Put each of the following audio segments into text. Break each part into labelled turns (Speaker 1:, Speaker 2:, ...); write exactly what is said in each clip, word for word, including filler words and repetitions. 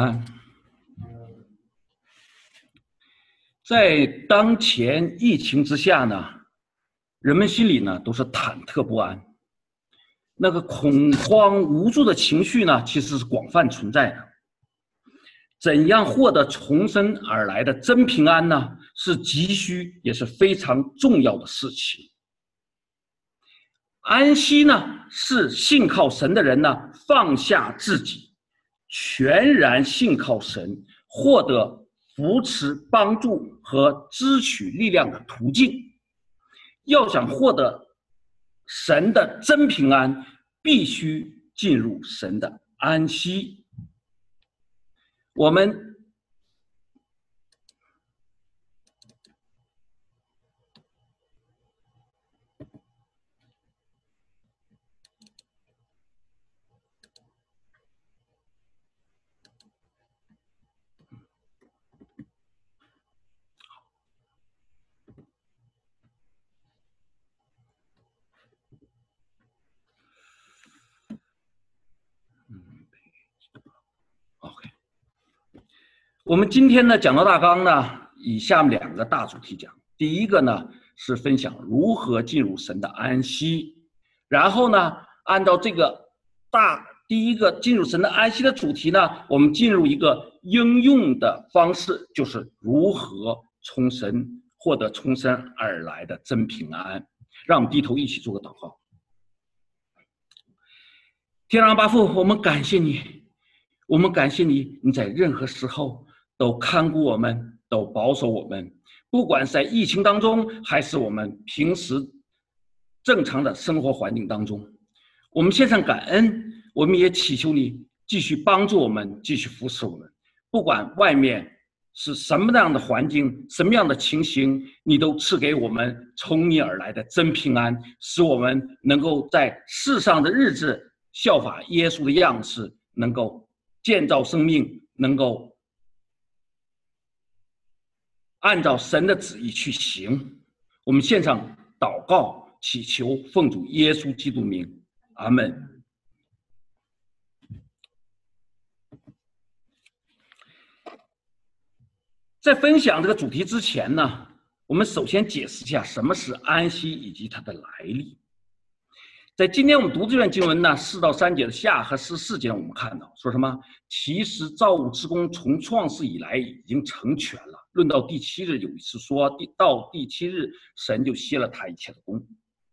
Speaker 1: 安。在当前疫情之下呢，人们心里呢都是忐忑不安，那个恐慌无助的情绪呢，其实是广泛存在的。怎样获得从生而来的真平安呢？是急需也是非常重要的事情。安息呢，是信靠神的人呢放下自己，全然信靠神，获得扶持、帮助和支取力量的途径。要想获得神的真平安，必须进入神的安息。我们OK， 我们今天呢讲到大纲呢，以下面两个大主题讲。第一个呢是分享如何进入神的安息，然后呢按照这个大第一个进入神的安息的主题呢，我们进入一个应用的方式，就是如何从神获得从神而来的真平安。让我们低头一起做个祷告。天父阿父，我们感谢你，我们感谢你，你在任何时候都看顾我们，都保守我们，不管是在疫情当中，还是我们平时正常的生活环境当中，我们献上感恩，我们也祈求你继续帮助我们，继续扶持我们。不管外面是什么样的环境，什么样的情形，你都赐给我们从你而来的真平安，使我们能够在世上的日子效法耶稣的样式，能够建造生命，能够按照神的旨意去行。我们献上祷告，祈求奉主耶稣基督名，阿们。在分享这个主题之前呢，我们首先解释一下什么是安息以及它的来历。在今天我们读这段经文呢，四到三节的下和十四节，我们看到说什么？其实造物之功从创世以来已经成全了。论到第七日，有一次说到第七日，神就歇了他一切的功。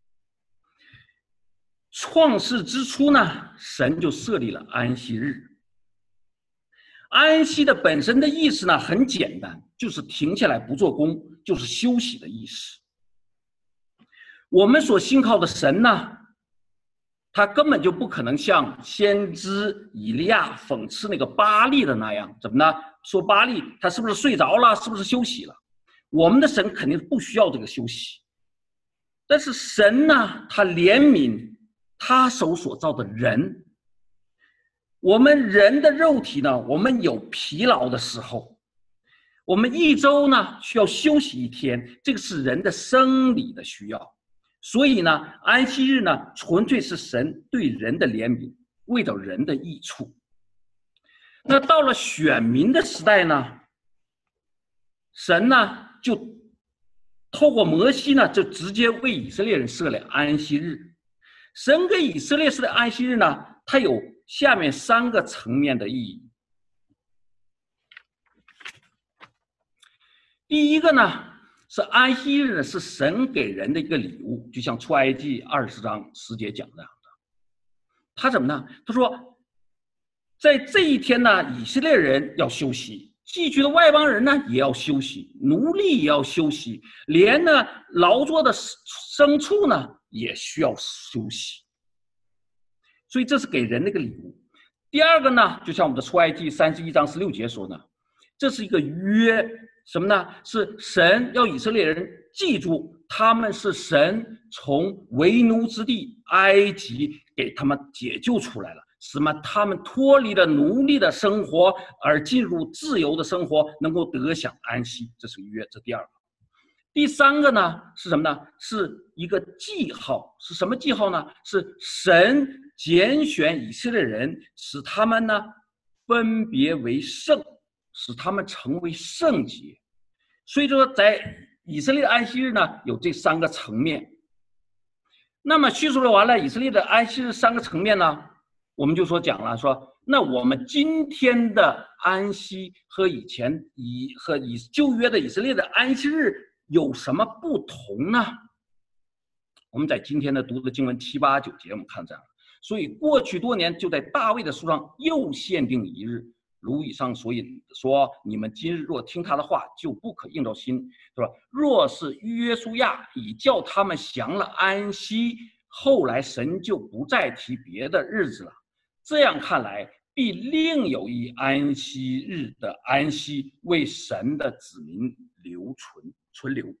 Speaker 1: 创世之初呢，神就设立了安息日。安息的本身的意思呢，很简单，就是停下来不做工，就是休息的意思。我们所信靠的神呢，他根本就不可能像先知以利亚讽刺那个巴力的那样，怎么呢？说巴力他是不是睡着了，是不是休息了？我们的神肯定不需要这个休息。但是神呢，他怜悯他手所造的人。我们人的肉体呢，我们有疲劳的时候，我们一周呢需要休息一天，这个是人的生理的需要。所以呢，安息日呢，纯粹是神对人的怜悯，为了人的益处。那到了选民的时代呢，神呢就透过摩西呢，就直接为以色列人设立安息日。神给以色列设的安息日呢，它有下面三个层面的意义。第一个呢，是安息日呢，是神给人的一个礼物，就像出埃及二十章十节讲的。他怎么呢？他说，在这一天呢，以色列人要休息，寄居的外邦人呢也要休息，奴隶也要休息，连呢劳作的牲畜呢也需要休息。所以这是给人的一个礼物。第二个呢，就像我们的出埃及三十一章十六节说呢，这是一个约，什么呢？是神要以色列人记住，他们是神从为奴之地埃及给他们解救出来了，使么他们脱离了奴隶的生活，而进入自由的生活，能够得享安息。这是约，这第二个。第三个呢是什么呢？是一个记号。是什么记号呢？是神拣选以色列人，使他们呢分别为圣，使他们成为圣洁。所以说，在以色列的安息日呢，有这三个层面。那么叙述了完了以色列的安息日三个层面呢，我们就说讲了说，那我们今天的安息和以前以和以旧约的以色列的安息日有什么不同呢？我们在今天的读的经文七八九节，我们看这样。所以过去多年，就在大卫的书上又限定一日，如以上所引说：你们今日若听他的话，就不可硬着心，是吧？若是约书亚已叫他们降了安息，后来神就不再提别的日子了。这样看来，必另有一安息日的安息，为神的子民留存存留。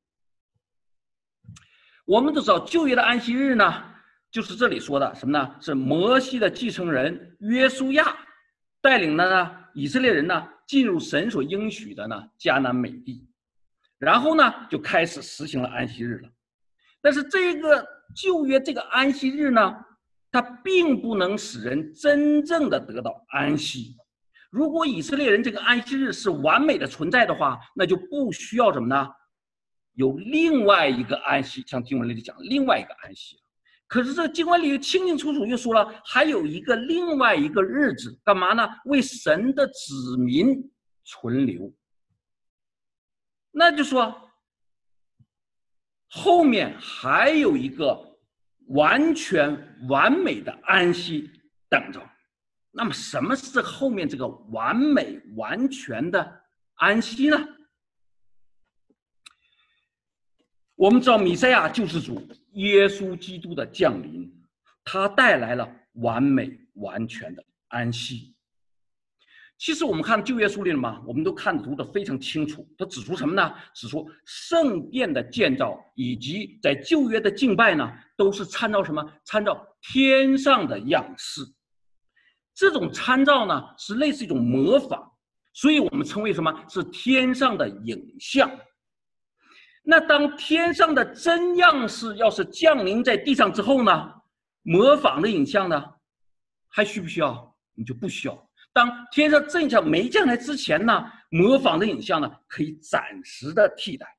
Speaker 1: 我们都知道旧约的安息日呢，就是这里说的什么呢？是摩西的继承人约书亚带领的呢以色列人呢进入神所应许的呢迦南美地，然后呢就开始实行了安息日了。但是这个旧约这个安息日呢，它并不能使人真正的得到安息。如果以色列人这个安息日是完美的存在的话，那就不需要什么呢？有另外一个安息，像经文里讲另外一个安息。可是这经文里清清楚楚又说了，还有一个另外一个日子，干嘛呢？为神的子民存留。那就说后面还有一个完全完美的安息等着。那么什么是后面这个完美完全的安息呢？我们知道弥赛亚救世主耶稣基督的降临，他带来了完美完全的安息。其实我们看旧约书里嘛，我们都看读得非常清楚。他指出什么呢？指出圣殿的建造以及在旧约的敬拜呢，都是参照什么？参照天上的样式。这种参照呢，是类似一种模仿，所以我们称为什么？是天上的影像。那当天上的真样式要是降临在地上之后呢，模仿的影像呢，还需不需要？你就不需要。当天上真相没降来之前呢，模仿的影像呢，可以暂时的替代。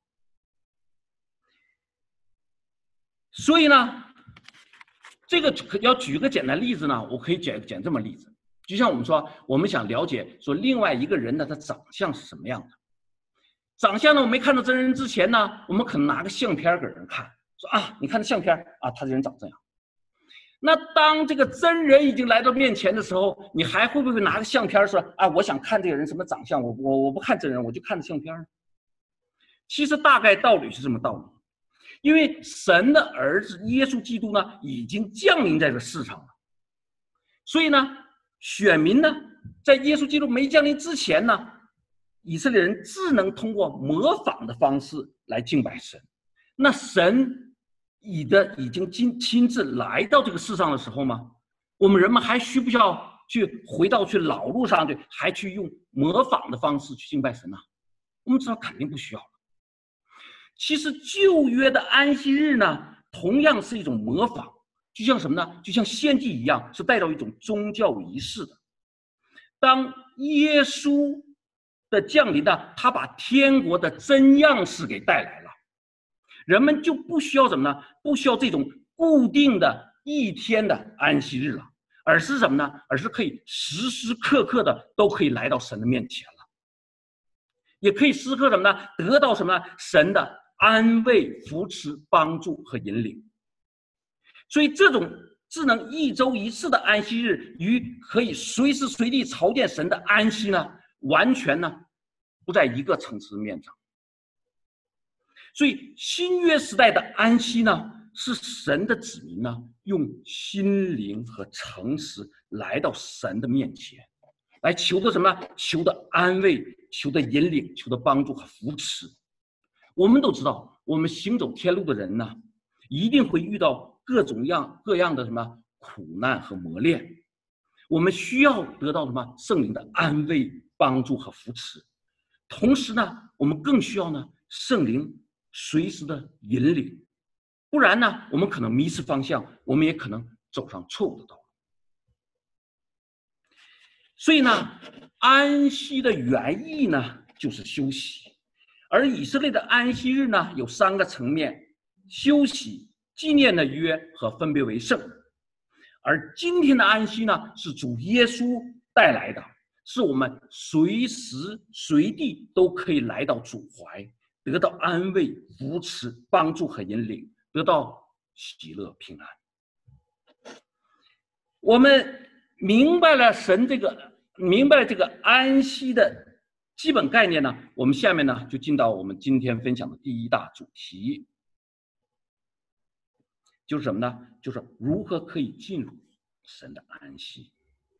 Speaker 1: 所以呢，这个要举个简单例子呢，我可以举举这么例子，就像我们说，我们想了解说另外一个人的他长相是什么样的。长相呢，我没看到真人之前呢，我们可能拿个相片给人看，说啊，你看这相片啊，他这人长这样。那当这个真人已经来到面前的时候，你还会不会拿个相片说啊，我想看这个人什么长相，我我我不看真人，我就看相片呢？其实大概道理是这么道理，因为神的儿子耶稣基督呢，已经降临在这世上了，所以呢，选民呢，在耶稣基督没降临之前呢，以色列人只能通过模仿的方式来敬拜神。那神已的已经亲亲自来到这个世上的时候吗？我们人们还需不需要去回到去老路上去，还去用模仿的方式去敬拜神呢？我们知道肯定不需要了。其实旧约的安息日呢，同样是一种模仿，就像什么呢？就像献祭一样，是带到一种宗教仪式的。当耶稣的降临呢，他把天国的真样式给带来了，人们就不需要什么呢？不需要这种固定的一天的安息日了，而是什么呢？而是可以时时刻刻的都可以来到神的面前了，也可以时刻什么呢？得到什么呢？神的安慰、扶持、帮助和引领。所以这种只能一周一次的安息日，与可以随时随地朝见神的安息呢，完全呢不在一个层次面上。所以新约时代的安息呢，是神的子民呢用心灵和诚实来到神的面前，来求的什么？求的安慰，求的引领，求的帮助和扶持。我们都知道，我们行走天路的人呢，一定会遇到各种样各样的什么苦难和磨练。我们需要得到什么？圣灵的安慰、帮助和扶持。同时呢，我们更需要呢圣灵随时的引领，不然呢，我们可能迷失方向，我们也可能走上错误的道路。所以呢， 安息的原意呢，就是休息。而以色列的安息日呢，有三个层面：休息、纪念的约和分别为圣。而今天的安息呢，是主耶稣带来的，是我们随时随地都可以来到主怀，得到安慰、扶持、帮助和引领，得到喜乐平安。我们明白了神这个，明白了这个安息的基本概念呢，我们下面呢就进到我们今天分享的第一大主题，就是什么呢？就是如何可以进入神的安息。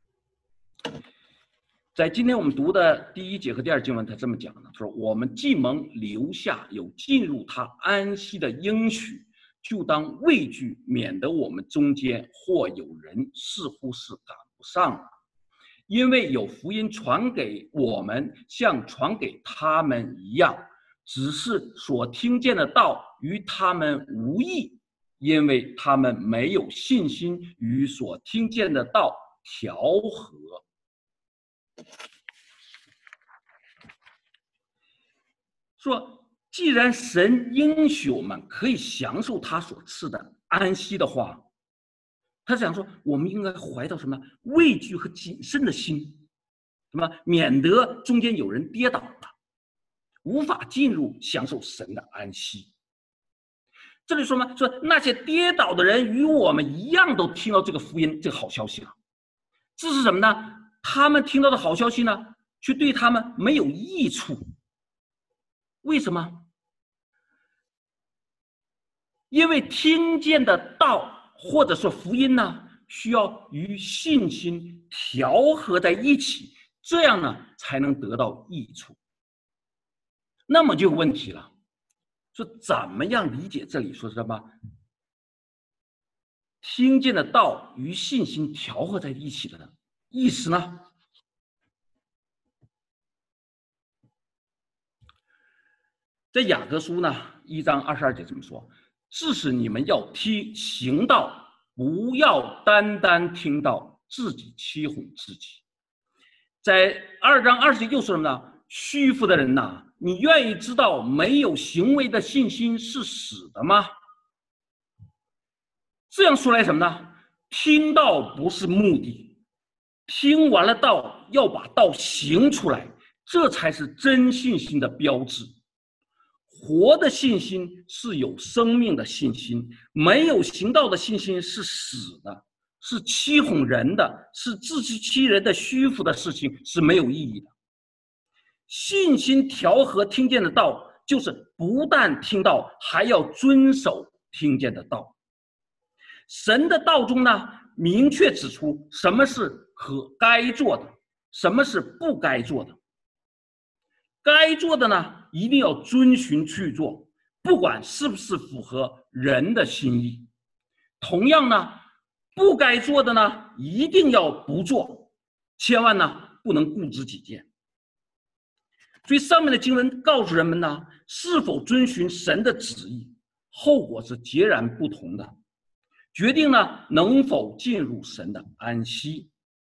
Speaker 1: 在今天我们读的第一节和第二经文，他这么讲的，说我们既蒙留下有进入他安息的应许，就当畏惧，免得我们中间或有人似乎是赶不上了。因为有福音传给我们，像传给他们一样，只是所听见的道与他们无异，因为他们没有信心与所听见的道调和。说既然神应许我们可以享受他所赐的安息的话，他想说我们应该怀到什么畏惧和谨慎的心，什么免得中间有人跌倒了，无法进入享受神的安息。这里说嘛，说那些跌倒的人与我们一样都听到这个福音，这个好消息了。这是什么呢？他们听到的好消息呢，却对他们没有益处。为什么？因为听见的道或者说福音呢，需要与信心调和在一起，这样呢才能得到益处。那么就有问题了，说怎么样理解这里说什么听见的道与信心调和在一起的意思呢？在雅各书呢一章二十二节这么说，致使你们要听行道，不要单单听到自己欺哄自己。在二章二十节又说什么呢？虚浮的人呐、啊，你愿意知道没有行为的信心是死的吗？这样说来什么呢？听道不是目的，听完了道要把道行出来，这才是真信心的标志。活的信心是有生命的信心，没有行道的信心是死的，是欺哄人的，是自欺欺人的虚浮的事情，是没有意义的。信心调和听见的道，就是不但听到，还要遵守听见的道。神的道中呢，明确指出什么是可该做的，什么是不该做的。该做的呢，一定要遵循去做，不管是不是符合人的心意。同样呢，不该做的呢，一定要不做，千万呢不能固执己见。所以上面的经文告诉人们呢，是否遵循神的旨意，后果是截然不同的，决定呢能否进入神的安息。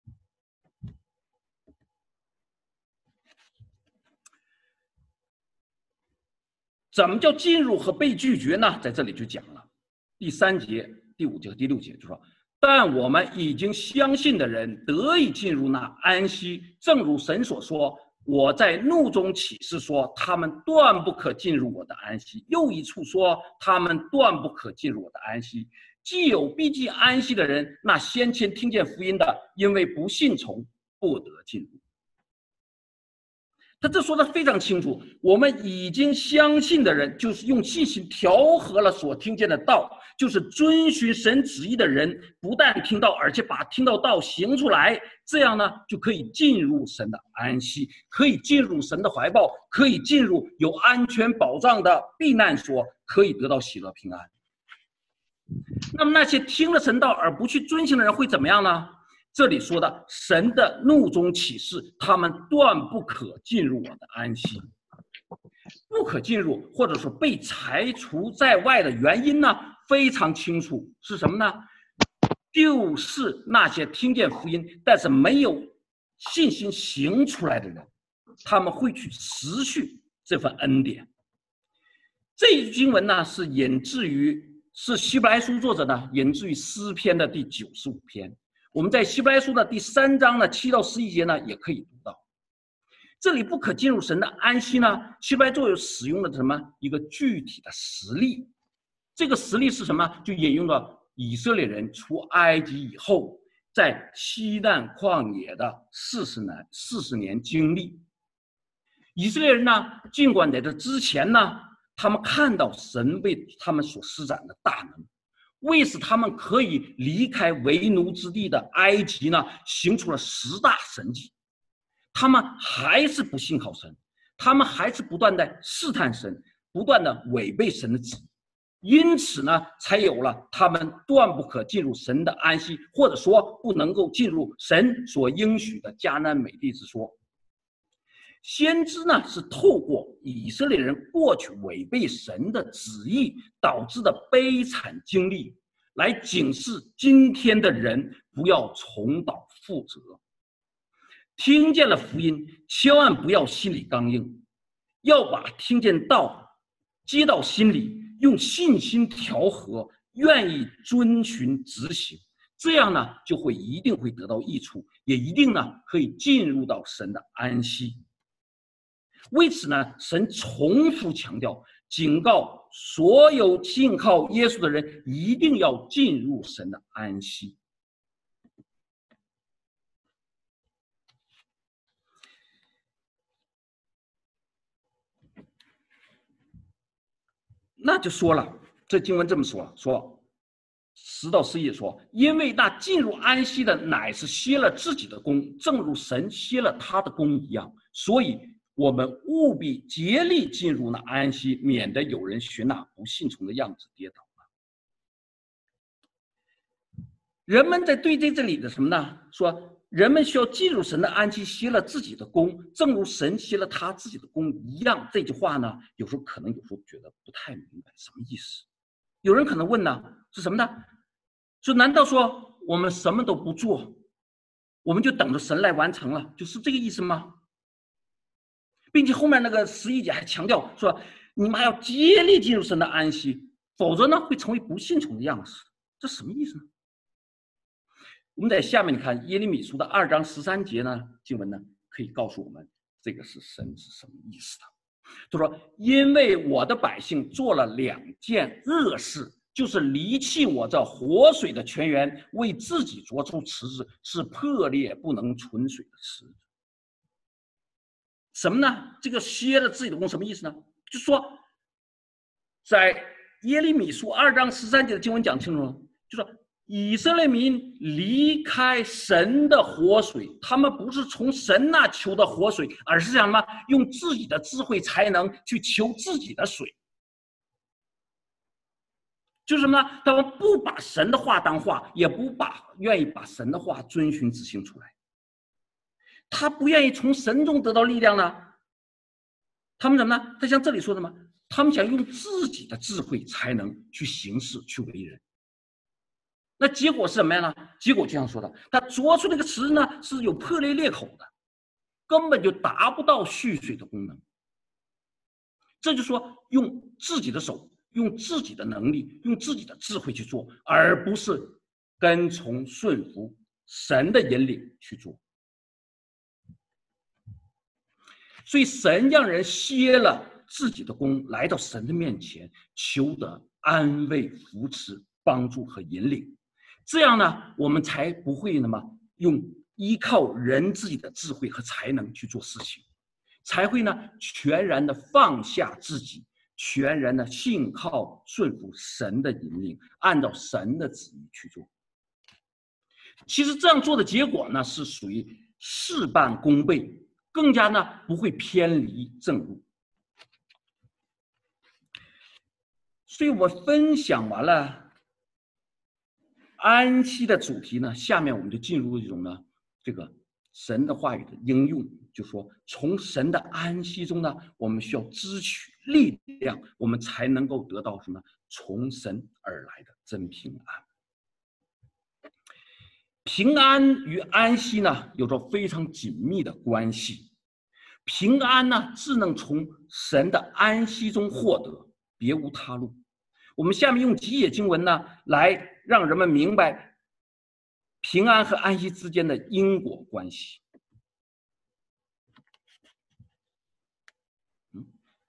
Speaker 1: 怎么叫进入和被拒绝呢？在这里就讲了，第三节、第五节和第六节就说，但我们已经相信的人得以进入那安息，正如神所说，我在怒中起誓说，他们断不可进入我的安息。又一处说，他们断不可进入我的安息。既有必进安息的人，那先前听见福音的，因为不信从，不得进入。他这说的非常清楚，我们已经相信的人，就是用信心调和了所听见的道，就是遵循神旨意的人，不但听到，而且把听到道行出来，这样呢就可以进入神的安息，可以进入神的怀抱，可以进入有安全保障的避难所，可以得到喜乐平安。那么那些听了神道而不去遵行的人会怎么样呢？这里说的神的怒中起誓，他们断不可进入我的安息。不可进入或者说被排除在外的原因呢，非常清楚，是什么呢？就是那些听见福音但是没有信心行出来的人，他们会去持续这份恩典。这一句经文呢，是引自于是希伯来书作者呢引自于诗篇的第九十五篇。我们在希伯来书的第三章的七到十一节呢，也可以读到。这里不可进入神的安息呢，希伯来作者使用了什么一个具体的实例？这个实例是什么？就引用了以色列人出埃及以后，在西奈旷野的四十年四十年经历。以色列人呢，尽管在这之前呢，他们看到神为他们所施展的大能，为使他们可以离开为奴之地的埃及呢，行出了十大神迹，他们还是不信靠神，他们还是不断的试探神，不断的违背神的旨意，因此呢，才有了他们断不可进入神的安息，或者说不能够进入神所应许的迦南美地之说。先知呢，是透过以色列人过去违背神的旨意导致的悲惨经历，来警示今天的人不要重蹈覆辙。听见了福音，千万不要心里刚硬，要把听见道接到心里，用信心调和，愿意遵循执行，这样呢，就会一定会得到益处，也一定呢可以进入到神的安息。为此呢，神重复强调，警告所有信靠耶稣的人，一定要进入神的安息。那就说了，这经文这么说，说十到十一说，因为那进入安息的乃是歇了自己的功，正如神歇了他的功一样，所以我们务必竭力进入那安息，免得有人学那不信从的样子跌倒了。人们在对这这里的什么呢？说人们需要进入神的安息，歇了自己的功，正如神歇了他自己的功一样。这句话呢，有时候可能有时候觉得不太明白什么意思。有人可能问呢，是什么呢？说难道说我们什么都不做，我们就等着神来完成了，就是这个意思吗？并且后面那个十一节还强调说，你们还要竭力进入神的安息，否则呢会成为不信从的样式。这什么意思呢？我们在下面你看耶利米书的二章十三节呢，经文呢可以告诉我们这个是神是什么意思的。他说，因为我的百姓做了两件恶事，就是离弃我这活水的泉源，为自己凿出池子，是破裂不能存水的池子。什么呢？这个歇了自己的功什么意思呢？就是说，在耶利米书二章十三节的经文讲清楚了，就说以色列民离开神的活水，他们不是从神那求的活水，而是什么？用自己的智慧才能去求自己的水。就是什么呢？他们不把神的话当话，也不把愿意把神的话遵循执行出来。他不愿意从神中得到力量呢，他们怎么呢？他像这里说的吗？他们想用自己的智慧才能去行事去为人。那结果是什么样呢？结果就像说的，他凿出那个池呢是有破裂裂口的，根本就达不到蓄水的功能。这就说用自己的手，用自己的能力，用自己的智慧去做，而不是跟从顺服神的引领去做。所以神让人歇了自己的功，来到神的面前，求得安慰、扶持、帮助和引领。这样呢，我们才不会那么用依靠人自己的智慧和才能去做事情，才会呢全然的放下自己，全然的信靠顺服神的引领，按照神的旨意去做。其实这样做的结果呢，是属于事半功倍，更加呢不会偏离正路。所以我分享完了安息的主题呢，下面我们就进入一种呢这个神的话语的应用，就说从神的安息中呢，我们需要支取力量，我们才能够得到什么？从神而来的真平安。 平安与安息呢有着非常紧密的关系。平安呢只能从神的安息中获得，别无他路。我们下面用几节经文呢来让人们明白平安和安息之间的因果关系。嗯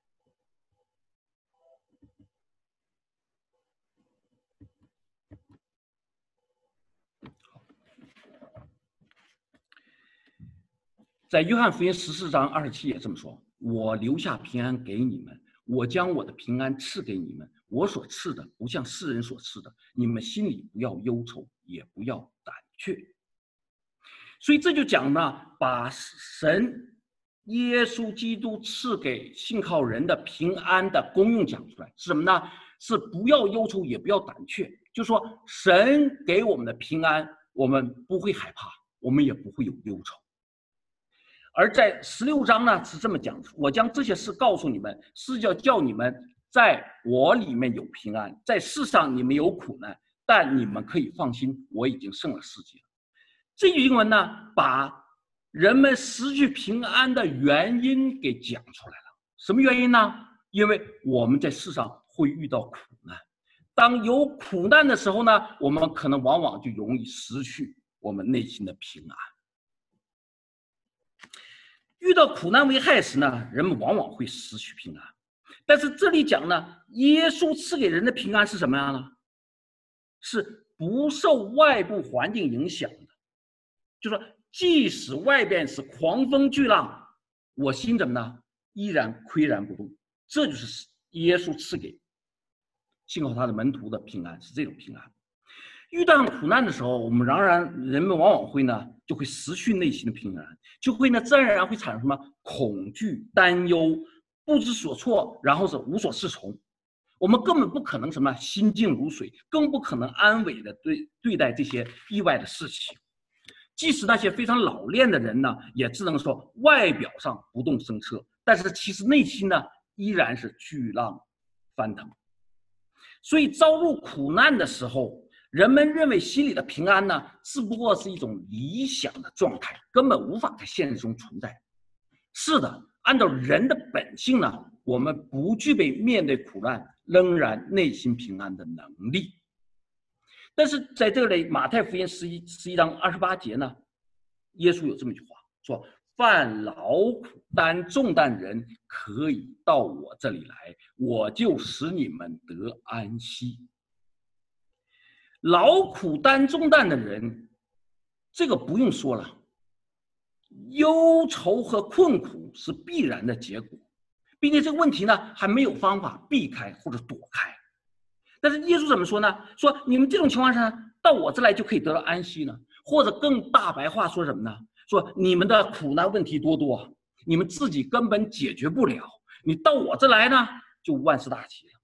Speaker 1: 在约翰福音十四章二十七节这么说：我留下平安给你们，我将我的平安赐给你们，我所赐的不像世人所赐的，你们心里不要忧愁，也不要胆怯。所以这就讲了把神耶稣基督赐给信靠人的平安的功用讲出来，是什么呢？是不要忧愁，也不要胆怯。就是说神给我们的平安，我们不会害怕，我们也不会有忧愁。而在十六章呢是这么讲：我将这些事告诉你们，是要叫你们在我里面有平安，在世上你们有苦难，但你们可以放心，我已经胜了世界。这句经文呢把人们失去平安的原因给讲出来了。什么原因呢？因为我们在世上会遇到苦难，当有苦难的时候呢，我们可能往往就容易失去我们内心的平安。遇到苦难危害时呢，人们往往会失去平安。但是这里讲呢，耶稣赐给人的平安是什么样呢？是不受外部环境影响的。就是说，即使外边是狂风巨浪，我心怎么呢？依然岿然不动。这就是耶稣赐给信靠他的门徒的平安，是这种平安。遇到苦难的时候，我们仍然人们往往会呢，就会失去内心的平安，就会呢自然而然会产生什么恐惧、担忧、不知所措，然后是无所适从。我们根本不可能什么心静如水，更不可能安稳的对对待这些意外的事情。即使那些非常老练的人呢，也只能说外表上不动声色，但是其实内心呢依然是巨浪翻腾。所以遭入苦难的时候，人们认为心里的平安呢，只不过是一种理想的状态，根本无法在现实中存在。是的，按照人的本性呢，我们不具备面对苦难仍然内心平安的能力。但是在这里，马太福音十一十一章二十八节呢，耶稣有这么一句话说：凡劳苦担重担人，可以到我这里来，我就使你们得安息。劳苦担重担的人，这个不用说了，忧愁和困苦是必然的结果，并且这个问题呢还没有方法避开或者躲开。但是耶稣怎么说呢？说你们这种情况下到我这来就可以得到安息呢？或者更大白话说什么呢？说你们的苦难问题多多，你们自己根本解决不了，你到我这来呢就万事大吉了。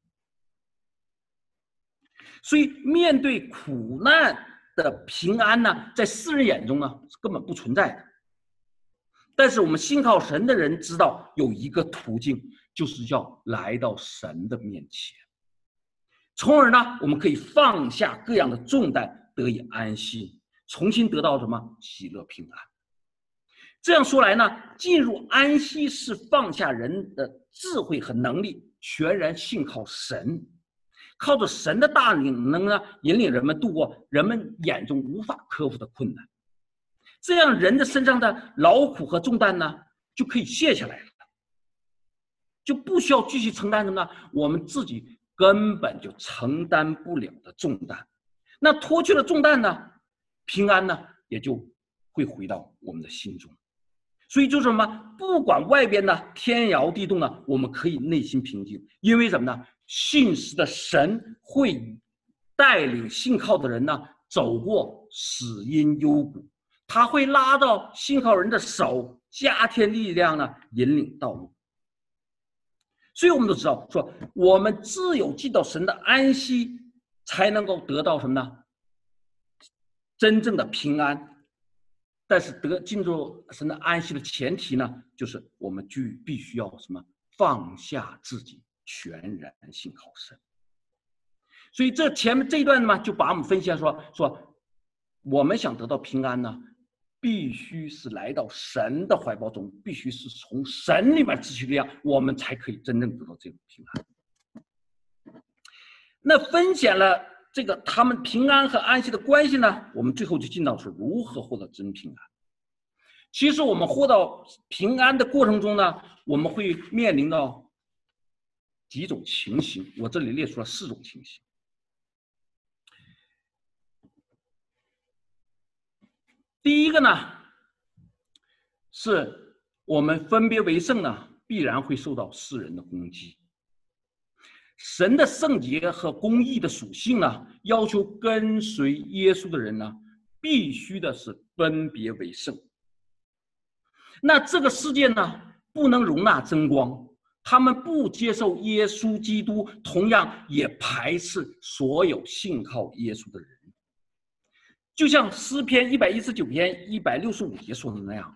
Speaker 1: 所以面对苦难的平安呢，在世人眼中呢是根本不存在的。但是我们信靠神的人知道有一个途径，就是要来到神的面前，从而呢我们可以放下各样的重担，得以安息，重新得到什么喜乐平安。这样说来呢，进入安息是放下人的智慧和能力，全然信靠神，靠着神的大能呢，引领人们度过人们眼中无法克服的困难。这样人的身上的劳苦和重担呢，就可以卸下来了，就不需要继续承担什么呢？我们自己根本就承担不了的重担。那脱去了重担呢，平安呢也就会回到我们的心中。所以就是什么？不管外边呢天摇地动呢，我们可以内心平静，因为什么呢？信实的神会带领信靠的人呢走过死荫幽谷，他会拉到信靠人的手，加添力量呢，引领道路。所以我们都知道说，我们只有进到神的安息，才能够得到什么呢？真正的平安。但是得进入神的安息的前提呢，就是我们就必须要什么？放下自己，全然信靠神。所以这前面这一段嘛，就把我们分析说说我们想得到平安呢，必须是来到神的怀抱中，必须是从神里面汲取力量，我们才可以真正得到这种平安。那分享了这个他们平安和安息的关系呢，我们最后就进到是如何获得真平安。其实我们获得平安的过程中呢，我们会面临到几种情形，我这里列出了四种情形。第一个呢，是我们分别为圣呢，必然会受到世人的攻击。神的圣洁和公义的属性呢，要求跟随耶稣的人呢，必须的是分别为圣。那这个世界呢，不能容纳真光，他们不接受耶稣基督，同样也排斥所有信靠耶稣的人。就像诗篇一百一十九篇一百六十五节说的那样，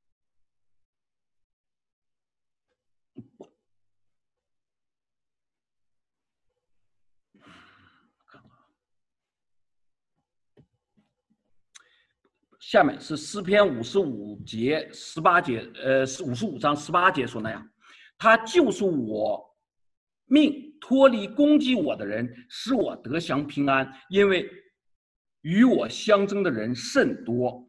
Speaker 1: 下面是诗篇五十五节十八节，呃，五十五章十八节说那样，他救赎我命，脱离攻击我的人，使我得享平安，因为与我相争的人甚多。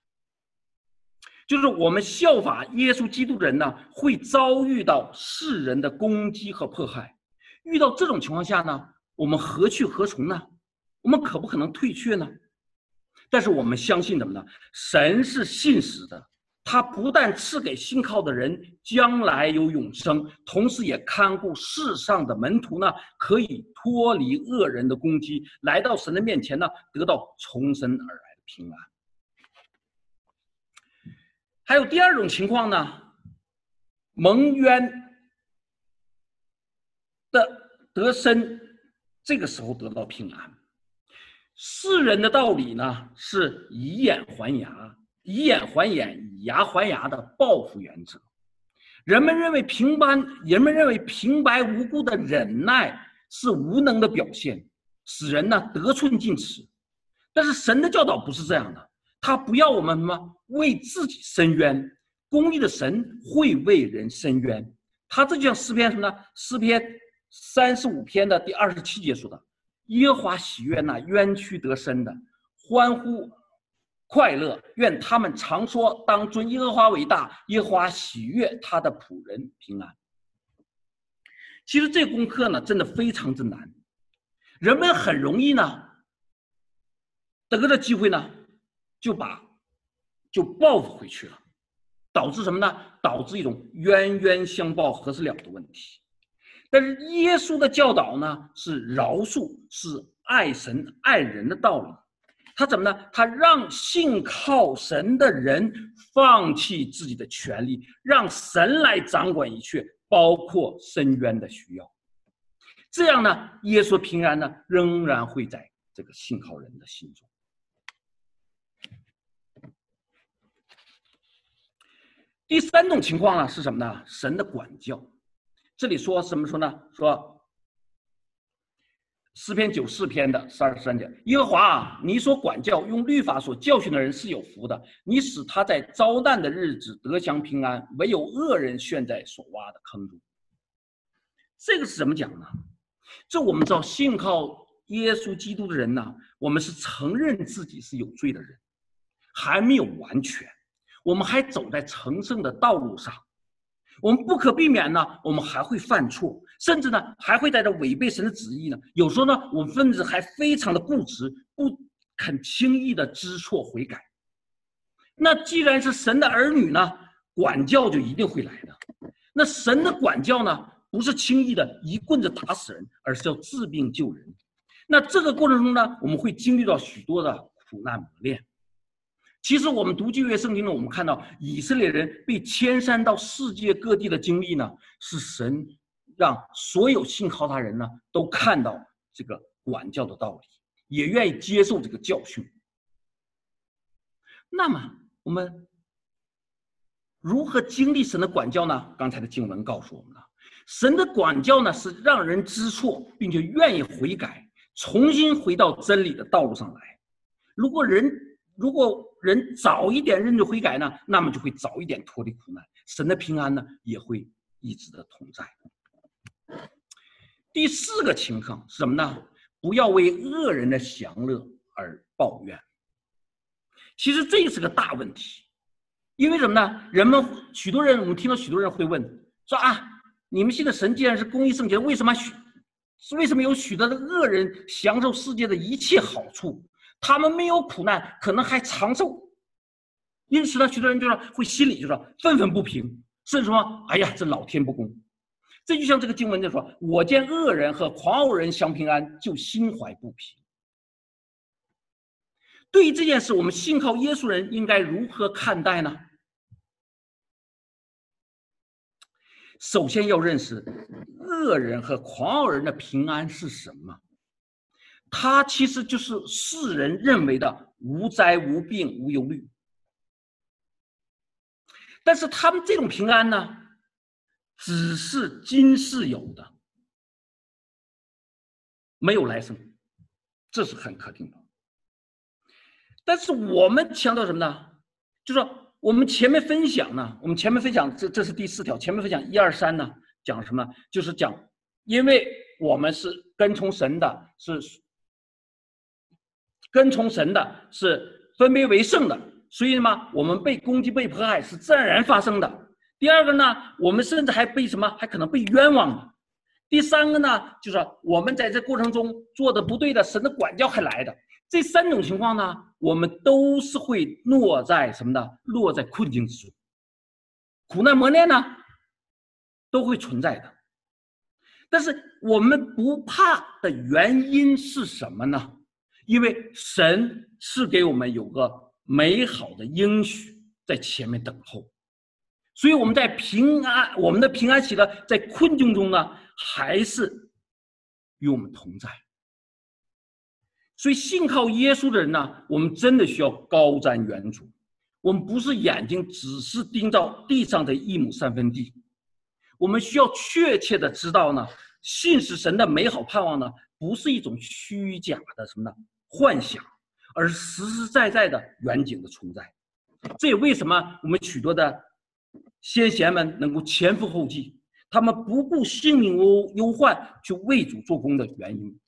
Speaker 1: 就是我们效法耶稣基督的人呢，会遭遇到世人的攻击和迫害。遇到这种情况下呢，我们何去何从呢？我们可不可能退却呢？但是我们相信什么呢？神是信实的，他不但赐给信靠的人将来有永生，同时也看顾世上的门徒呢，可以脱离恶人的攻击，来到神的面前呢，得到从神而来的平安。还有第二种情况呢，蒙冤的得生，这个时候得到平安。世人的道理呢，是以眼还牙，以眼还眼，以牙还牙的报复原则。人们认为平白，人们认为平白无故的忍耐是无能的表现，使人呢得寸进尺。但是神的教导不是这样的，他不要我们什么为自己伸冤，公义的神会为人伸冤。他这就像诗篇什么呢？诗篇三十五篇的第二十七节说的。耶和华喜悦那冤屈得伸的，欢呼快乐，愿他们常说，当尊耶和华为大，耶和华喜悦他的仆人平安。其实这功课呢，真的非常之难，人们很容易呢得个机会呢，就把就报复回去了，导致什么呢？导致一种冤冤相报何时了的问题。但是耶稣的教导呢，是饶恕，是爱神爱人的道理。他怎么呢？他让信靠神的人放弃自己的权利，让神来掌管一切，包括伸冤的需要。这样呢，耶稣平安呢，仍然会在这个信靠人的心中。第三种情况呢，是什么呢？神的管教。这里说什么说呢？说诗篇九十四篇的十二十三节，耶和华啊，你所管教用律法所教训的人是有福的，你使他在遭难的日子得享平安，唯有恶人陷在所挖的坑中。这个是怎么讲呢？这我们知道，信靠耶稣基督的人呢，我们是承认自己是有罪的人，还没有完全，我们还走在成圣的道路上。我们不可避免呢，我们还会犯错，甚至呢还会在这违背神的旨意呢。有时候呢，我们甚至还非常的固执，不肯轻易的知错悔改。那既然是神的儿女呢，管教就一定会来的。那神的管教呢，不是轻易的一棍子打死人，而是要治病救人。那这个过程中呢，我们会经历到许多的苦难磨练。其实我们读旧约圣经呢，我们看到以色列人被迁徙到世界各地的经历呢，是神让所有信靠他人呢都看到这个管教的道理，也愿意接受这个教训。那么我们如何经历神的管教呢？刚才的经文告诉我们了，神的管教呢是让人知错，并且愿意悔改，重新回到真理的道路上来。 如果人如果人早一点认罪悔改呢，那么就会早一点脱离苦难，神的平安呢也会一直的同在。第四个情况是什么呢？不要为恶人的享乐而抱怨。其实这是个大问题，因为什么呢？人们许多人，我们听到许多人会问说啊，你们信的神既然是公义圣洁，为什么许为什么有许多的恶人享受世界的一切好处，他们没有苦难，可能还长寿？因此呢，许多人就说会心里就说愤愤不平，甚至说哎呀，这老天不公。这就像这个经文就说，我见恶人和狂傲人享平安，就心怀不平。对于这件事，我们信靠耶稣人应该如何看待呢？首先要认识恶人和狂傲人的平安是什么，它其实就是世人认为的无灾无病无忧虑。但是他们这种平安呢，只是今世有的，没有来生，这是很肯定的。但是我们强调什么呢？就是说我们前面分享呢，我们前面分享这这是第四条，前面分享一二三呢，讲什么？就是讲，因为我们是跟从神的，是跟从神的，是分别为圣的，所以呢，我们被攻击、被迫害是自然而然发生的。第二个呢，我们甚至还被什么？还可能被冤枉的。第三个呢，就是我们在这过程中做的不对的，神的管教还来的。这三种情况呢，我们都是会落在什么呢？落在困境之中，苦难磨练呢，都会存在的。但是我们不怕的原因是什么呢？因为神是给我们有个美好的应许在前面等候，所以我们在平安，我们的平安喜乐在困境中呢，还是与我们同在。所以信靠耶稣的人呢，我们真的需要高瞻远瞩，我们不是眼睛只是盯到地上的一亩三分地，我们需要确切的知道呢，信是神的美好盼望呢，不是一种虚假的什么呢幻想，而是实实在在的远景的存在。这也为什么我们许多的先贤们能够前赴后继，他们不顾性命忧患去为主做工的原因。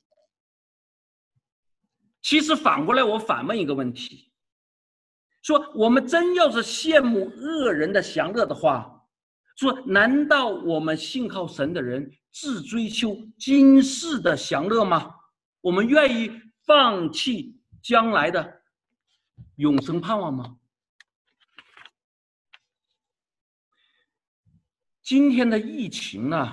Speaker 1: 其实反过来，我反问一个问题，说我们真要是羡慕恶人的享乐的话，说难道我们信靠神的人只追求今世的享乐吗？我们愿意放弃将来的永生盼望吗？今天的疫情呢，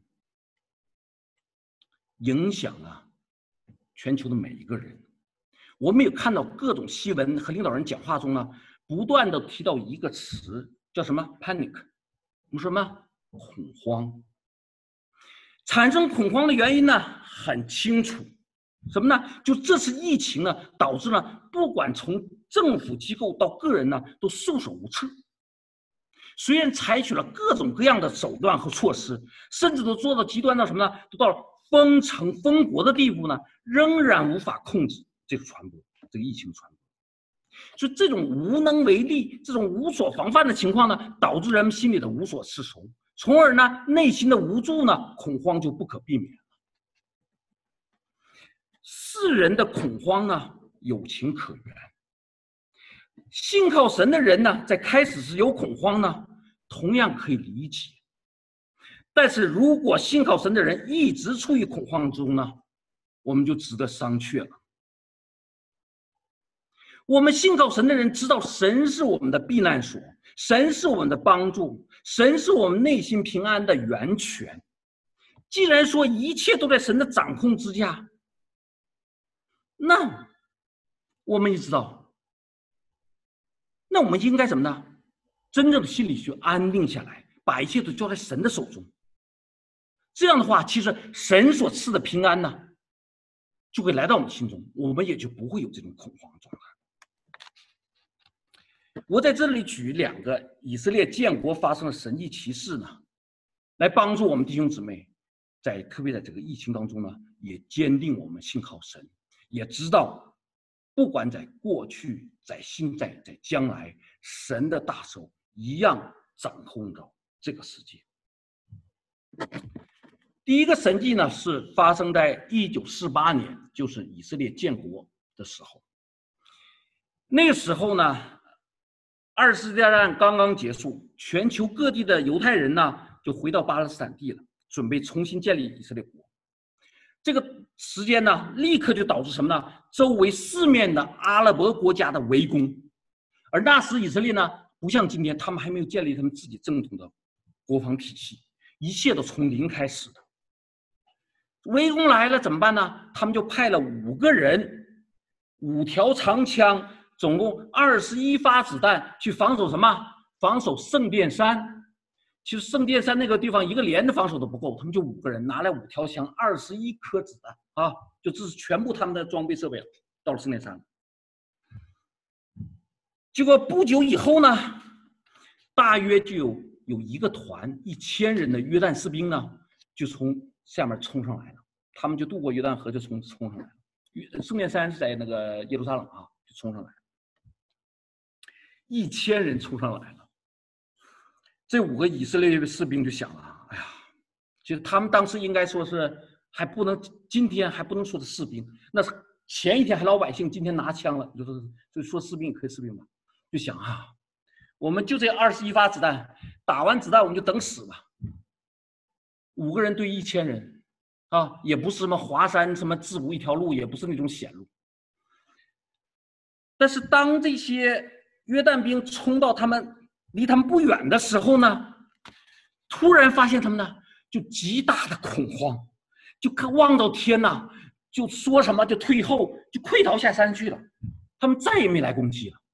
Speaker 1: 影响了全球的每一个人。我们也看到各种新闻和领导人讲话中呢，不断的提到一个词，叫什么 panic， 我们说什么恐慌。产生恐慌的原因呢很清楚，什么呢？就这次疫情呢，导致呢，不管从政府机构到个人呢，都束手无策。虽然采取了各种各样的手段和措施，甚至都做到极端到什么呢？都到了封城封国的地步呢，仍然无法控制这个传播，这个疫情传播。所以这种无能为力、这种无所防范的情况呢，导致人们心里的无所适从，从而呢，内心的无助呢，恐慌就不可避免了。世人的恐慌呢，有情可原。信靠神的人呢，在开始时有恐慌呢，同样可以理解。但是如果信靠神的人一直处于恐慌中呢，我们就值得商榷了。我们信靠神的人知道神是我们的避难所，神是我们的帮助，神是我们内心平安的源泉。既然说一切都在神的掌控之下，那我们也知道，那我们应该怎么呢？真正的心里去安定下来，把一切都交在神的手中。这样的话，其实神所赐的平安呢，就会来到我们心中，我们也就不会有这种恐慌状态。我在这里举两个以色列建国发生的神迹奇事呢，来帮助我们弟兄姊妹，在特别在这个疫情当中呢，也坚定我们信靠神，也知道不管在过去、在现在、在将来，神的大手一样掌控着这个世界。第一个神迹呢，是发生在一九四八年，就是以色列建国的时候。那个时候呢，二次世界大战刚刚结束，全球各地的犹太人呢就回到巴勒斯坦地了，准备重新建立以色列国。这个时间呢，立刻就导致什么呢？周围四面的阿拉伯国家的围攻，而那时以色列呢，不像今天，他们还没有建立他们自己正统的国防体系，一切都从零开始的。围攻来了怎么办呢？他们就派了五个人，五条长枪，总共二十一发子弹去防守什么？防守圣殿山。其实圣殿山那个地方一个连的防守都不够，他们就五个人拿来五条枪，二十一颗子弹啊，就这是全部他们的装备设备了。到了圣殿山，结果不久以后呢，大约就有有一个团一千人的约旦士兵呢，就从下面冲上来了，他们就渡过约旦河就冲冲上来了。圣殿山是在那个耶路撒冷啊，就冲上来了，一千人冲上来了。这五个以色列士兵就想了，哎呀，其实他们当时应该说是还不能，今天还不能说是士兵，那前一天还老百姓，今天拿枪了，就是就说士兵可以士兵吧，就想啊，我们就这二十一发子弹，打完子弹我们就等死吧。五个人对一千人，啊，也不是什么华山什么自古一条路，也不是那种险路。但是当这些约旦兵冲到他们离他们不远的时候呢，突然发现他们呢就极大的恐慌，就看望到天呐，就说什么就退后，就溃逃下山去了。他们再也没来攻击了。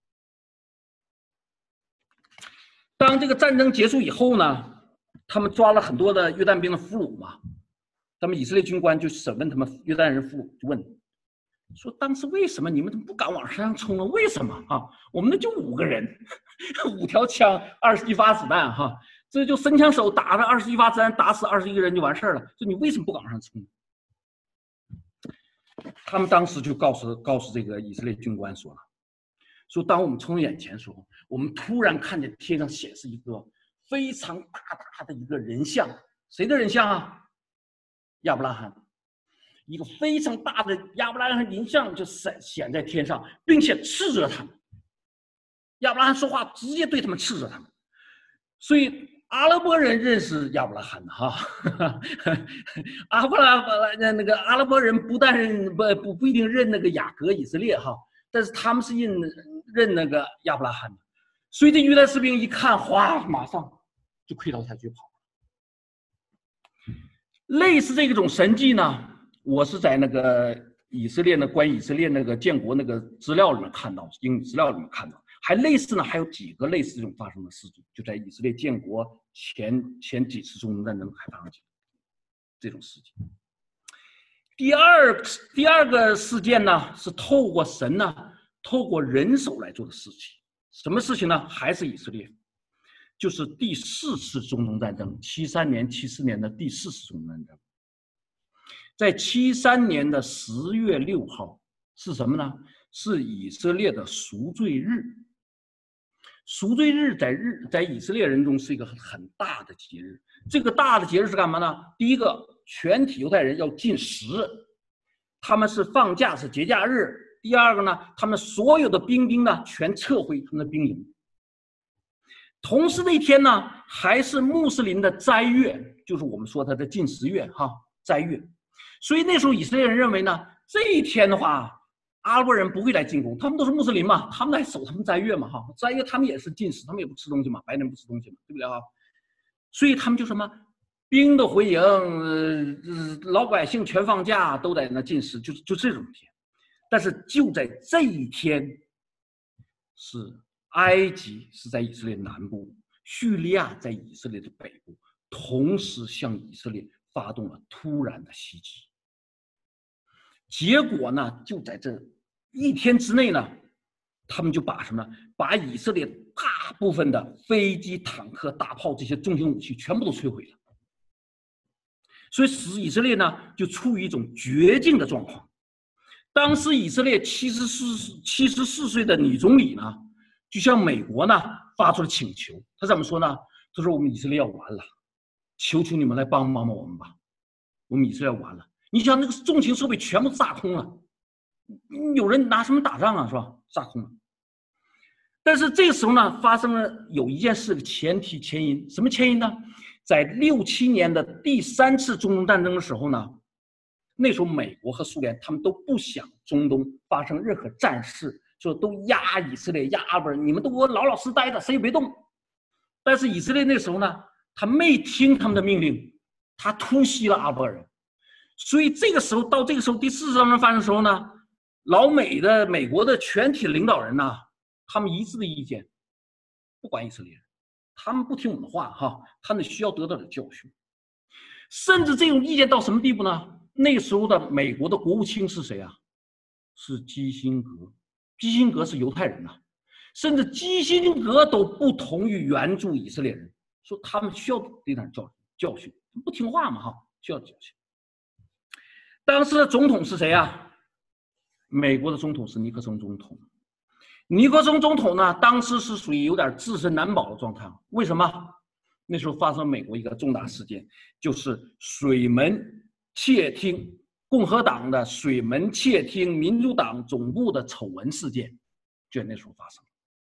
Speaker 1: 当这个战争结束以后呢，他们抓了很多的约旦兵的俘虏嘛，他们以色列军官就审问他们约旦人俘虏，就问说当时为什么你们不敢往山上冲呢？为什么啊？我们那就五个人，五条枪，二十一发子弹哈，这就神枪手打了二十一发子弹，打死二十一个人就完事儿了。说你为什么不敢往上冲？他们当时就告诉告诉这个以色列军官说了，说当我们冲眼前的时候，我们突然看见天上显示一个非常大大的一个人像，谁的人像啊？亚伯拉罕。一个非常大的亚伯拉罕人像就显显在天上，并且斥责他们。亚伯拉罕说话直接对他们斥责他们，所以阿拉伯人认识亚伯拉罕的哈，阿伯拉那那个阿拉伯人不但认不不不一定认那个雅各以色列哈，但是他们是认认那个亚伯拉罕的，所以这约旦士兵一看，哗，马上就溃逃下去跑了。类似这种神迹呢，我是在那个以色列呢，关于以色列那个建国那个资料里面看到，英语资料里面看到，还类似呢，还有几个类似这种发生的事情，就在以色列建国前前几次中东战争还发生这种事情。第二第二个事件呢，是透过神呢，透过人手来做的事情。什么事情呢？还是以色列，就是第四次中东战争，七三年、七四年的第四次中东战争。在七三年的十月六号是什么呢？是以色列的赎罪日。赎罪日在日在以色列人中是一个很大的节日。这个大的节日是干嘛呢？第一个，全体犹太人要禁食，他们是放假是节假日。第二个呢，他们所有的兵丁呢全撤回他们的兵营。同时那天呢，还是穆斯林的斋月，就是我们说他的禁食月哈，斋月。所以那时候以色列人认为呢，这一天的话，阿拉伯人不会来进攻，他们都是穆斯林嘛，他们来守他们斋月嘛，哈，斋月他们也是禁食，他们也不吃东西嘛，白人不吃东西嘛，对不对啊？所以他们就什么，兵都回营，呃，老百姓全放假，都在那禁食，就就这种天。但是就在这一天，是埃及是在以色列南部，叙利亚在以色列的北部，同时向以色列发动了突然的袭击。结果呢，就在这一天之内呢，他们就把什么呢？把以色列大部分的飞机、坦克、大炮这些重型武器全部都摧毁了。所以使以色列呢就处于一种绝境的状况。 当时以色列七十四七十四岁的女总理呢，就向美国呢发出了请求。她怎么说呢？她说：“我们以色列要完了，求求你们来帮帮我们吧，我们以色列要完了。你想那个重型设备全部炸空了，有人拿什么打仗啊？是吧？炸空了。但是这个时候呢，发生了有一件事的前提前因，什么前因呢？在六七年的第三次中东战争的时候呢。”那时候，美国和苏联他们都不想中东发生任何战事，说都压以色列、压阿拉伯人，你们都给我老老实待着，谁也别动。但是以色列那时候呢，他没听他们的命令，他突袭了阿拉伯人。所以这个时候，到这个时候第四次战争发生的时候呢，老美的美国的全体领导人呢，他们一致的意见，不管以色列人，他们不听我们的话哈，他们需要得到点教训。甚至这种意见到什么地步呢？那时候的美国的国务卿是谁啊？是基辛格。基辛格是犹太人呐、啊，甚至基辛格都不同意援助以色列人，说他们需要得点教教训，不听话嘛哈，需要教训。当时的总统是谁啊？美国的总统是尼克松总统。尼克松总统呢，当时是属于有点自身难保的状态。为什么？那时候发生美国一个重大事件，就是水门窃听，共和党的水门窃听民主党总部的丑闻事件，就在那时候发生。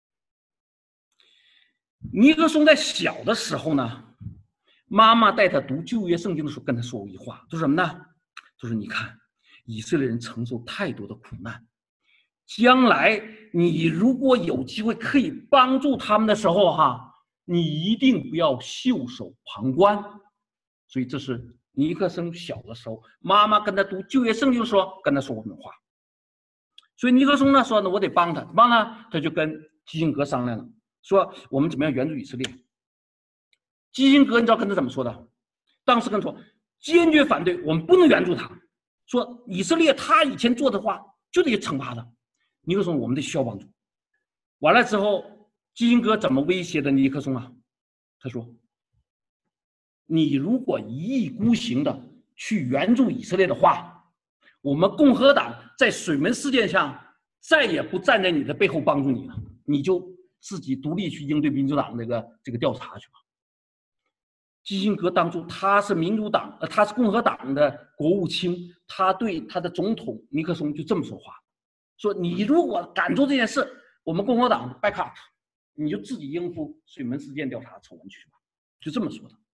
Speaker 1: 尼克松在小的时候呢，妈妈带他读旧约圣经的时候，跟他说过一句话，就是什么呢？就是你看，以色列人承受太多的苦难，将来你如果有机会可以帮助他们的时候，哈，你一定不要袖手旁观。所以这是尼克松小的时候，妈妈跟他读旧约圣经的时候跟他说过这种话。所以尼克松呢说呢，我得帮他，帮他，他就跟基辛格商量了，说我们怎么样援助以色列。基辛格你知道跟他怎么说的？当时跟他说坚决反对，我们不能援助他，说以色列他以前做的话就得惩罚他。尼克松我们得需要帮助。完了之后，基辛格怎么威胁的尼克松啊？他说你如果一意孤行的去援助以色列的话，我们共和党在水门事件上再也不站在你的背后帮助你了，你就自己独立去应对民主党这个这个调查去吧。基辛格当初他是民主党，呃，他是共和党的国务卿，他对他的总统尼克松就这么说话，说你如果敢做这件事，我们共和党 back up， 你就自己应付水门事件调查丑闻去吧，就这么说的。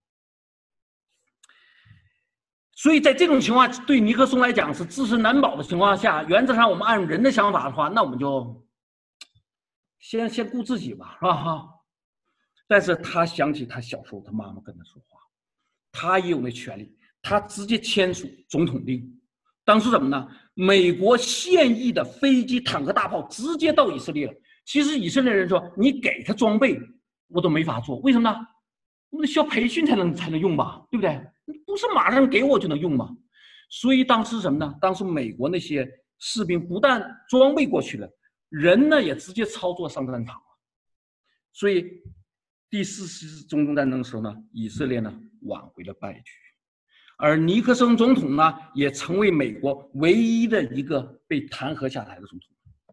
Speaker 1: 所以在这种情况，对尼克松来讲是自身难保的情况下，原则上我们按人的想法的话，那我们就先先顾自己吧，是吧？哈。但是他想起他小时候他妈妈跟他说话，他也有那权利，他直接签署总统令。当时怎么呢？美国现役的飞机、坦克、大炮直接到以色列了。其实以色列人说，你给他装备，我都没法做，为什么呢？我们需要培训才能才能用吧，对不对？不是马上给我就能用嘛。所以当时什么呢？当时美国那些士兵不但装备过去了，人呢也直接操作上战场了。所以第四次中东战争的时候呢，以色列呢挽回了败局，而尼克松总统呢也成为美国唯一的一个被弹劾下来的总统。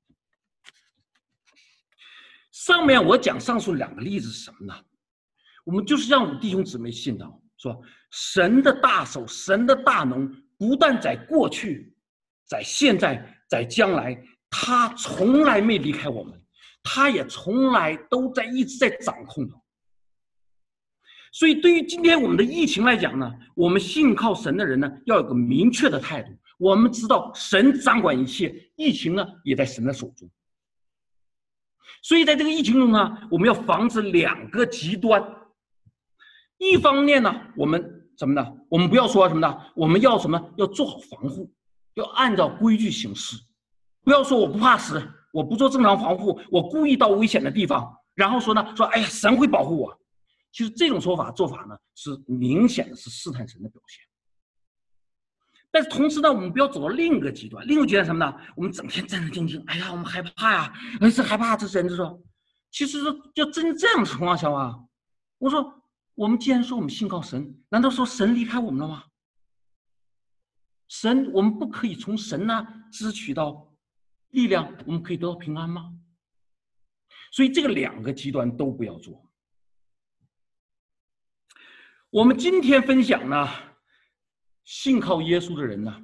Speaker 1: 上面我讲上述两个例子是什么呢？我们就是让我们弟兄姊妹信到，说神的大手、神的大能，不但在过去，在现在，在将来，他从来没离开我们，他也从来都在一直在掌控的。所以对于今天我们的疫情来讲呢，我们信靠神的人呢，要有个明确的态度。我们知道神掌管一切，疫情呢也在神的手中。所以在这个疫情中呢，我们要防止两个极端。一方面呢，我们什么呢？我们不要说什么呢？我们要什么？要做好防护，要按照规矩行事。不要说我不怕死，我不做正常防护，我故意到危险的地方，然后说呢，说哎呀，神会保护我。其实这种说法做法呢，是明显的是试探神的表现。但是同时呢，我们不要走到另一个极端。另一个极端什么呢？我们整天战战兢兢，哎呀，我们害怕呀，哎，这害怕，这人就说，其实就真这样的情况下啊，我说，我们既然说我们信靠神，难道说神离开我们了吗？ 神，我们不可以从神那支取到力量，我们可以得到平安吗？所以这个两个极端都不要做。我们今天分享呢，信靠耶稣的人呢，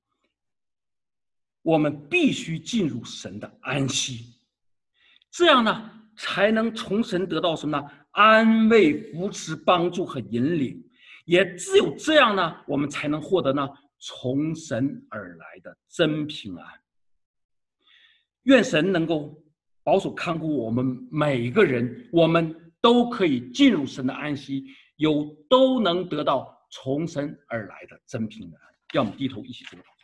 Speaker 1: 我们必须进入神的安息，这样呢，才能从神得到什么呢？安慰、扶持、帮助和引领。也只有这样呢，我们才能获得呢从神而来的真平安。愿神能够保守看顾我们每一个人，我们都可以进入神的安息，有都能得到从神而来的真平安。让我们低头一起做祷告。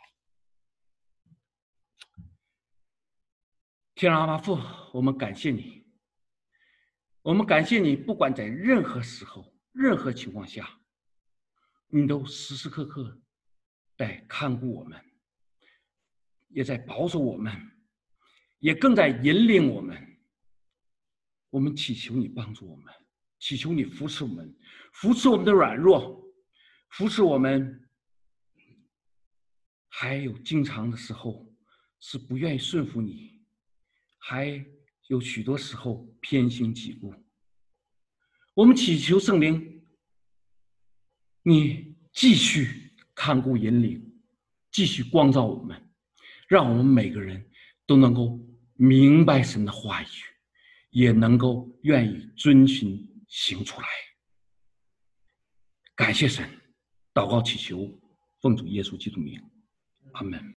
Speaker 1: 天父阿爸父，我们感谢你，我们感谢你，不管在任何时候、任何情况下，你都时时刻刻在看顾我们，也在保守我们，也更在引领我们。我们祈求你帮助我们，祈求你扶持我们，扶持我们的软弱，扶持我们还有经常的时候是不愿意顺服你，还有许多时候偏行己路。我们祈求圣灵，你继续看顾引领，继续光照我们，让我们每个人都能够明白神的话语，也能够愿意遵循行出来。感谢神，祷告祈求，奉主耶稣基督名，阿们。